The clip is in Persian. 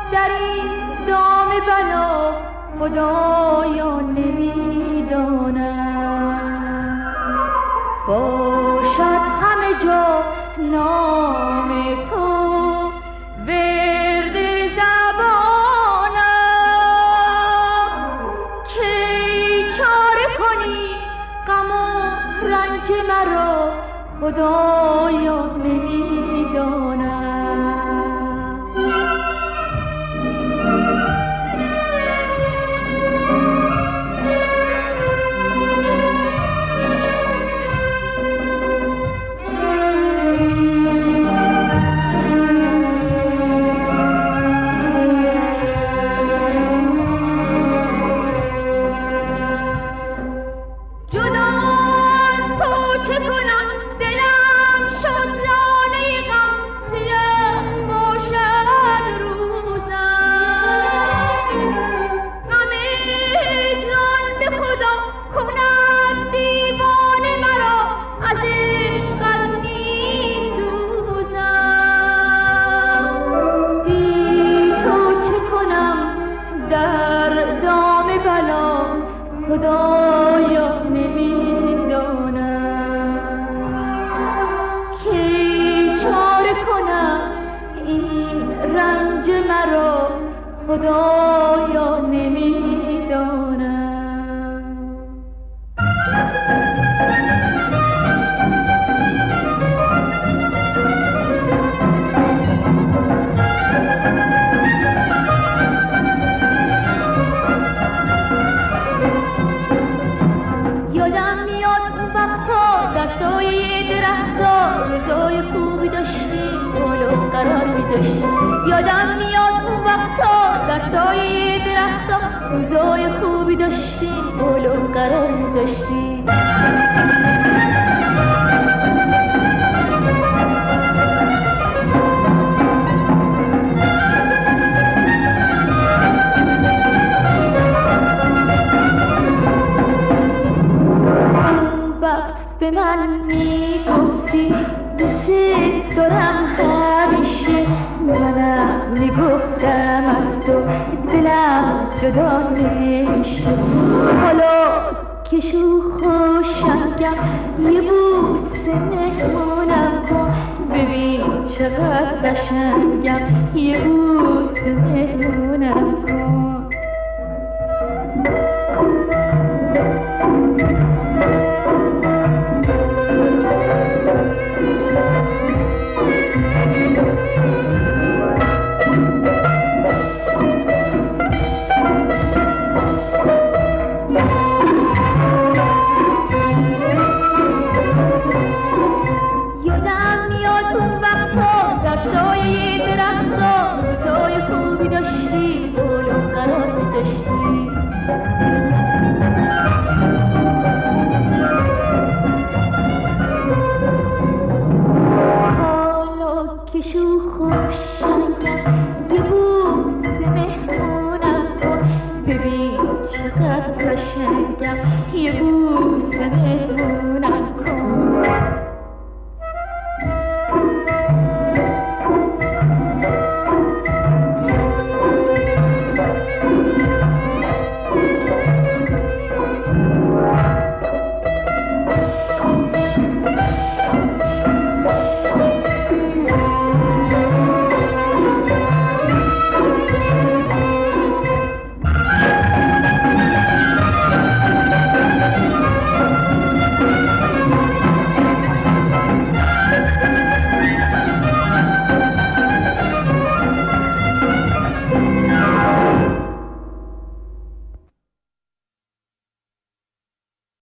در این دام بلا خدایا نمیدانم. باشد همه جا نام تو ورد زبانم، کی چاره کنی غم و رنج مرا خدایا نمیدانم. خدایا نمیدانم کی چاره کنم این رنج مرا خدایا نمیدانم. سایه درختا روزای خوبی داشتیم بالا قرار می‌داشتیم. یادم میاد اون وقتا در سایه درختا روزای خوبی داشتیم بالا قرار می‌داشتیم. به من میگفتی دوست دارم همیشه، منم میگفتم از تو دلم جدا نمیشه. حالا که خوشنگم یه بوسه مهمونم کن، ببین چقدر قشنگم یه بوسه مهمونم کن. چقدر قشنگم یه بوسه